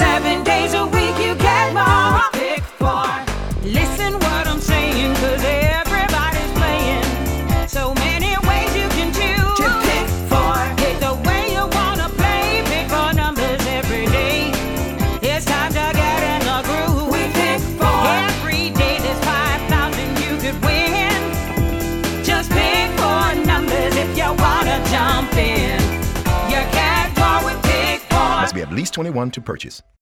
7 days a week you get more with Pick 4. Listen what I'm saying, 'cause everybody's playing. So many ways you can choose to Pick 4. Pick the way you wanna play. Pick 4 numbers every day. It's time to get in the groove. We Pick 4. Every day there's 5,000 you could win. Just pick 4 numbers if you wanna jump in. You get more with Pick 4. Must be at least 21 to purchase.